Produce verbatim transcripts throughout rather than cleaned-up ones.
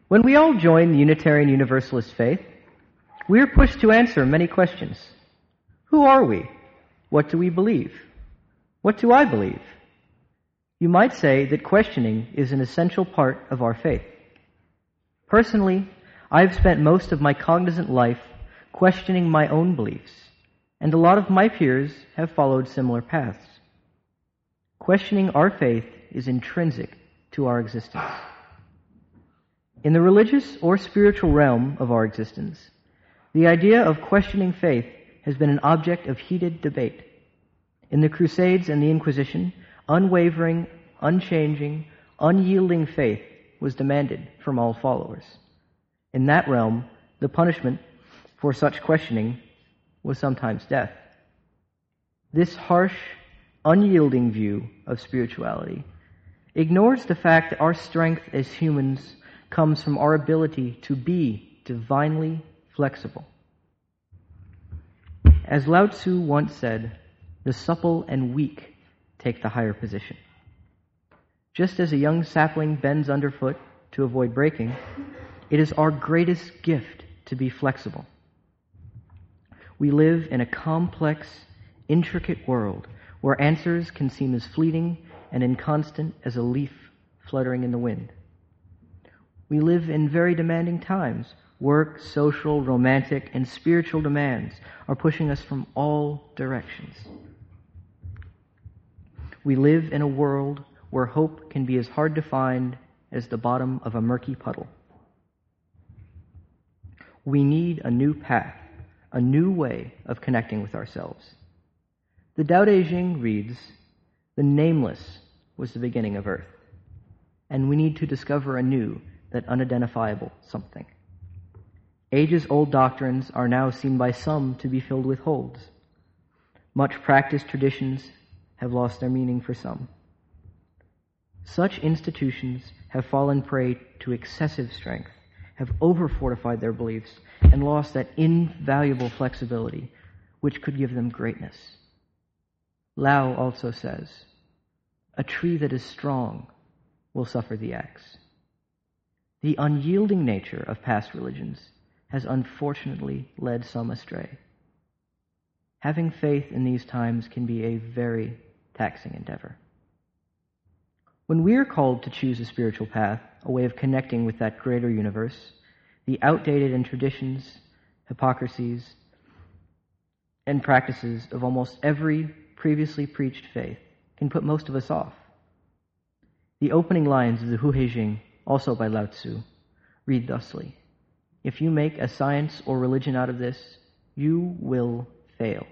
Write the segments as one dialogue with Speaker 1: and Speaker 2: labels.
Speaker 1: When we all join the Unitarian Universalist faith, we are pushed to answer many questions. Who are we? What do we believe? What do I believe? You might say that questioning is an essential part of our faith. Personally, I've spent most of my cognizant life questioning my own beliefs, and a lot of my peers have followed similar paths. Questioning our faith is intrinsic to our existence. In the religious or spiritual realm of our existence, the idea of questioning faith has been an object of heated debate. In the Crusades and the Inquisition, unwavering, unchanging, unyielding faith was demanded from all followers. In that realm, the punishment for such questioning was sometimes death. This harsh, unyielding view of spirituality ignores the fact that our strength as humans comes from our ability to be divinely flexible. As Lao Tzu once said, the supple and weak take the higher position. Just as a young sapling bends underfoot to avoid breaking, it is our greatest gift to be flexible. We live in a complex, intricate world where answers can seem as fleeting and inconstant as a leaf fluttering in the wind. We live in very demanding times. Work, social, romantic, and spiritual demands are pushing us from all directions. We live in a world where hope can be as hard to find as the bottom of a murky puddle. We need a new path, a new way of connecting with ourselves. The Tao Te Ching reads, "The nameless was the beginning of earth," and we need to discover anew that unidentifiable something. Ages-old doctrines are now seen by some to be filled with holes. Much practiced traditions have lost their meaning for some. Such institutions have fallen prey to excessive strength, have over-fortified their beliefs, and lost that invaluable flexibility which could give them greatness. Lao also says, "A tree that is strong will suffer the axe." The unyielding nature of past religions has unfortunately led some astray. Having faith in these times can be a very taxing endeavor. When we are called to choose a spiritual path, a way of connecting with that greater universe, the outdated and traditions, hypocrisies, and practices of almost every previously preached faith can put most of us off. The opening lines of the Hu He Jing, also by Lao Tzu, read thusly, "If you make a science or religion out of this, you will fail."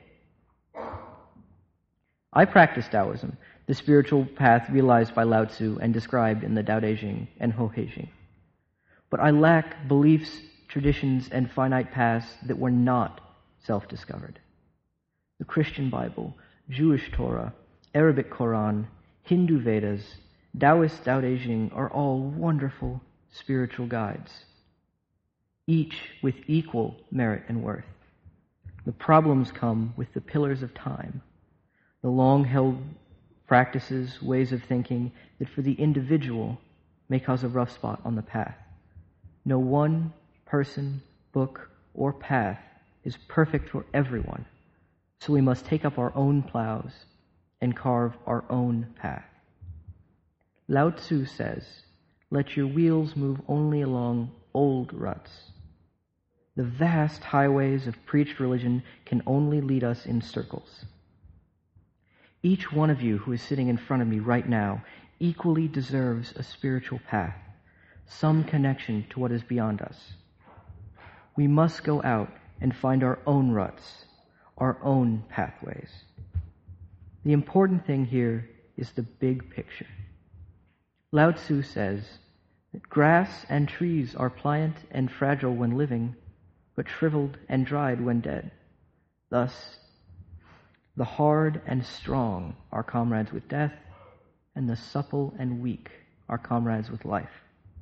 Speaker 1: I practice Taoism, the spiritual path realized by Lao Tzu and described in the Tao Te Ching and Hu He Jing. But I lack beliefs, traditions, and finite paths that were not self-discovered. The Christian Bible, Jewish Torah, Arabic Quran, Hindu Vedas, Taoist Tao Te Ching are all wonderful spiritual guides, each with equal merit and worth. The problems come with the pillars of time, the long-held practices, ways of thinking that for the individual may cause a rough spot on the path. No one person, book, or path is perfect for everyone, so we must take up our own plows and carve our own path. Lao Tzu says, "Let your wheels move only along old ruts." The vast highways of preached religion can only lead us in circles. Each one of you who is sitting in front of me right now equally deserves a spiritual path, some connection to what is beyond us. We must go out and find our own ruts, our own pathways. The important thing here is the big picture. Lao Tzu says that grass and trees are pliant and fragile when living, but shriveled and dried when dead. Thus, the hard and strong are comrades with death, and the supple and weak are comrades with life.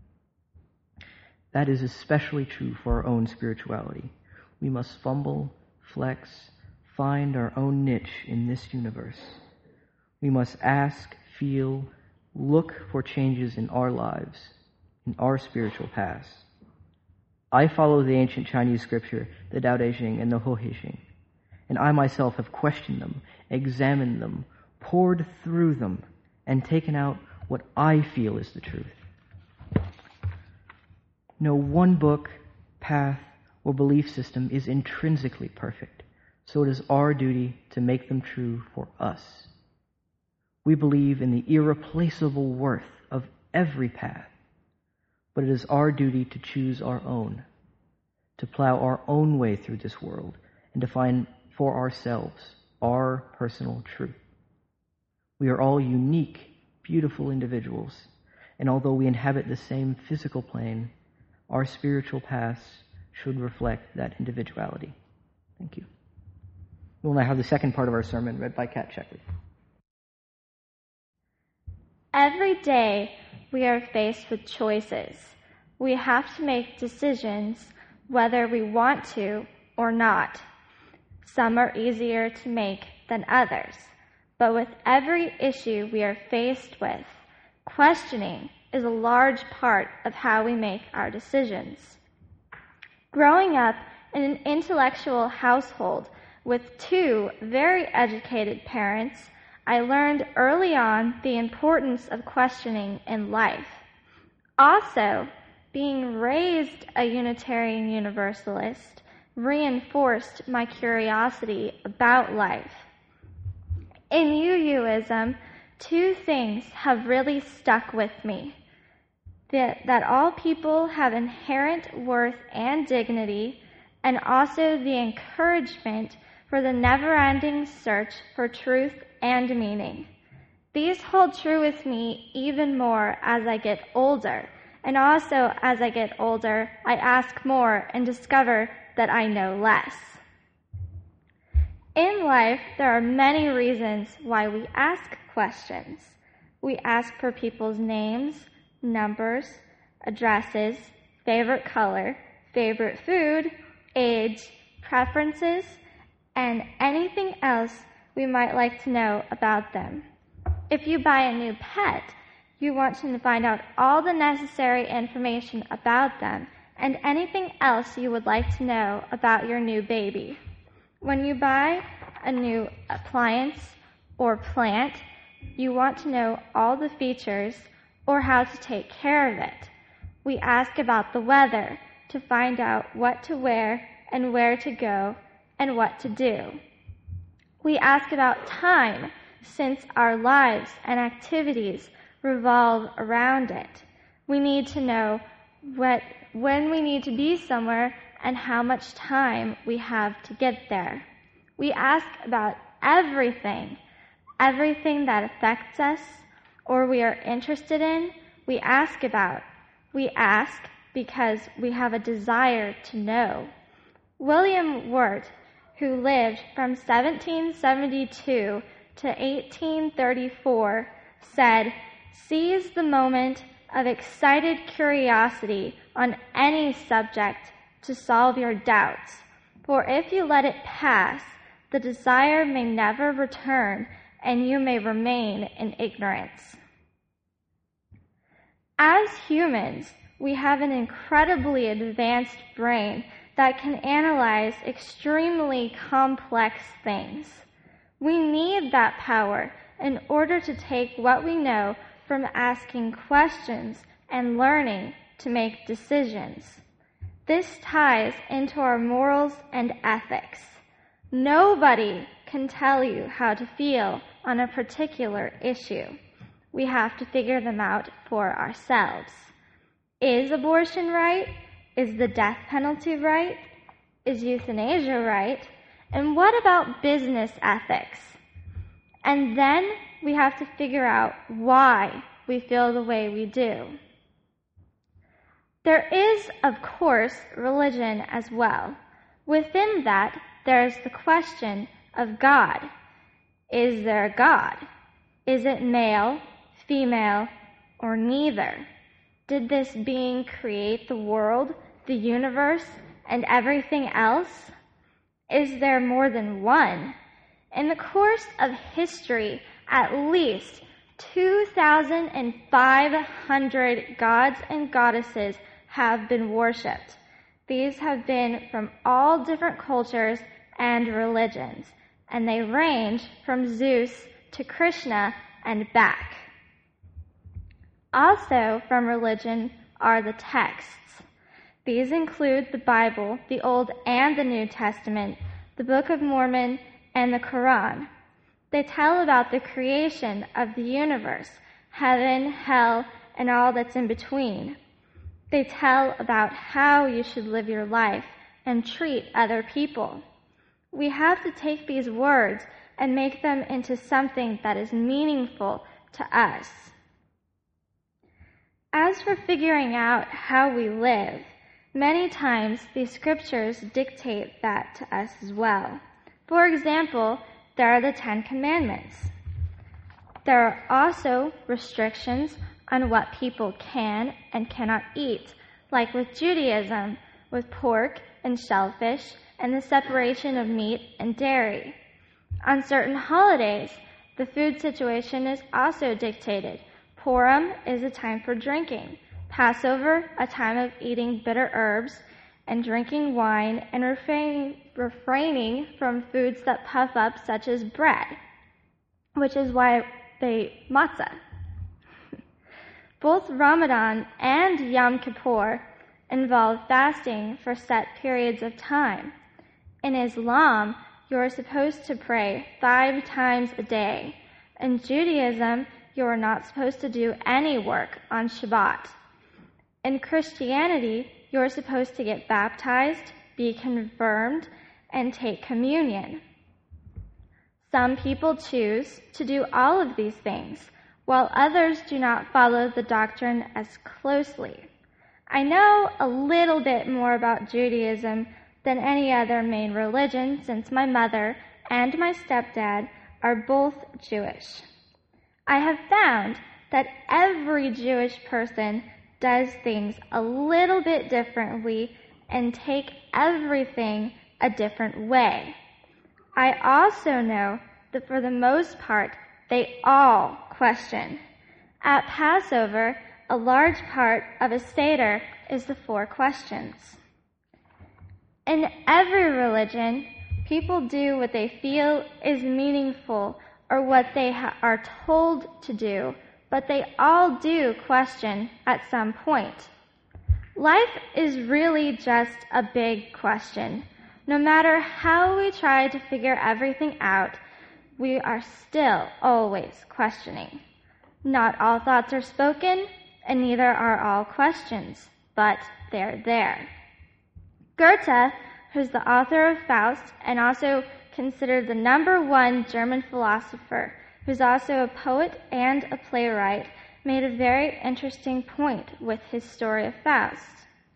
Speaker 1: That is especially true for our own spirituality. We must fumble, flex, find our own niche in this universe. We must ask, feel, look for changes in our lives, in our spiritual paths. I follow the ancient Chinese scripture, the Tao Te Ching and the Ho He Xing, and I myself have questioned them, examined them, pored through them, and taken out what I feel is the truth. No one book, path, or belief system is intrinsically perfect, so it is our duty to make them true for us. We believe in the irreplaceable worth of every path, but it is our duty to choose our own, to plow our own way through this world, and to find for ourselves our personal truth. We are all unique, beautiful individuals, and although we inhabit the same physical plane, our spiritual paths should reflect that individuality. Thank you. We'll now have the second part of our sermon read by Kat Sheckley.
Speaker 2: Every day we are faced with choices. We have to make decisions whether we want to or not. Some are easier to make than others, but with every issue we are faced with, questioning is a large part of how we make our decisions. Growing up in an intellectual household with two very educated parents, I learned early on the importance of questioning in life. Also, being raised a Unitarian Universalist reinforced my curiosity about life. In UUism, two things have really stuck with me. That, that all people have inherent worth and dignity, and also the encouragement for the never-ending search for truth and meaning. These hold true with me even more as I get older, and also as I get older, I ask more and discover that I know less. In life, there are many reasons why we ask questions. We ask for people's names, numbers, addresses, favorite color, favorite food, age, preferences, and anything else we might like to know about them. If you buy a new pet, you want to find out all the necessary information about them and anything else you would like to know about your new baby. When you buy a new appliance or plant, you want to know all the features or how to take care of it. We ask about the weather to find out what to wear and where to go and what to do. We ask about time, since our lives and activities revolve around it. We need to know what, when we need to be somewhere and how much time we have to get there. We ask about everything, everything that affects us or we are interested in, we ask about. We ask because we have a desire to know. William Wirt, who lived from seventeen seventy-two to eighteen thirty-four, said, "Seize the moment of excited curiosity on any subject to solve your doubts, for if you let it pass, the desire may never return, and you may remain in ignorance." As humans, we have an incredibly advanced brain that can analyze extremely complex things. We need that power in order to take what we know from asking questions and learning to make decisions. This ties into our morals and ethics. Nobody can tell you how to feel on a particular issue. We have to figure them out for ourselves. Is abortion right? Is the death penalty right? Is euthanasia right? And what about business ethics? And then we have to figure out why we feel the way we do. There is, of course, religion as well. Within that, there is the question of God. Is there a God? Is it male, female, or neither? Did this being create the world, the universe, and everything else? Is there more than one? In the course of history, at least two thousand five hundred gods and goddesses have been worshipped. These have been from all different cultures and religions, and they range from Zeus to Krishna and back. Also from religion are the texts. These include the Bible, the Old and the New Testament, the Book of Mormon, and the Quran. They tell about the creation of the universe, heaven, hell, and all that's in between. They tell about how you should live your life and treat other people. We have to take these words and make them into something that is meaningful to us. As for figuring out how we live, many times these scriptures dictate that to us as well. For example, there are the Ten Commandments. There are also restrictions on what people can and cannot eat, like with Judaism, with pork and shellfish, and the separation of meat and dairy. On certain holidays, the food situation is also dictated. Purim is a time for drinking, Passover a time of eating bitter herbs and drinking wine and refraining, refraining from foods that puff up, such as bread, which is why they matzah. Both Ramadan and Yom Kippur involve fasting for set periods of time. In Islam, you are supposed to pray five times a day. In Judaism, you are not supposed to do any work on Shabbat. In Christianity, you are supposed to get baptized, be confirmed, and take communion. Some people choose to do all of these things, while others do not follow the doctrine as closely. I know a little bit more about Judaism than any other main religion, since my mother and my stepdad are both Jewish. I have found that every Jewish person does things a little bit differently and take everything a different way. I also know that for the most part, they all question. At Passover, a large part of a Seder is the four questions. In every religion, people do what they feel is meaningful or what they ha- are told to do, but they all do question at some point. Life is really just a big question. No matter how we try to figure everything out, we are still always questioning. Not all thoughts are spoken, and neither are all questions, but they're there. Goethe, who's the author of Faust and also considered the number one German philosopher, who's also a poet and a playwright, made a very interesting point with his story of Faust.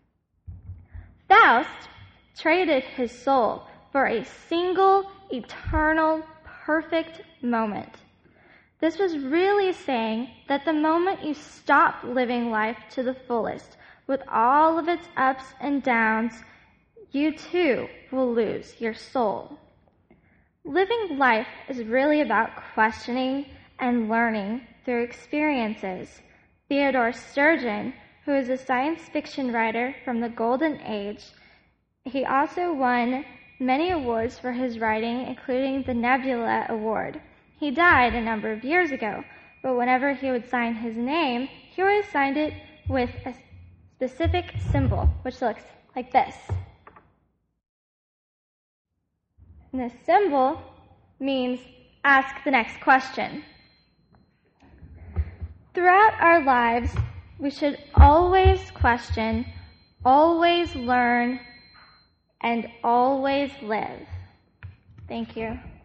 Speaker 2: Faust traded his soul for a single, eternal, perfect moment. This was really saying that the moment you stop living life to the fullest, with all of its ups and downs, you too will lose your soul. Living life is really about questioning and learning through experiences. Theodore Sturgeon, who is a science fiction writer from the Golden Age, he also won many awards for his writing, including the Nebula Award. He died a number of years ago, but whenever he would sign his name, he always signed it with a specific symbol, which looks like this. And this symbol means ask the next question. Throughout our lives, we should always question, always learn, and always live. Thank you.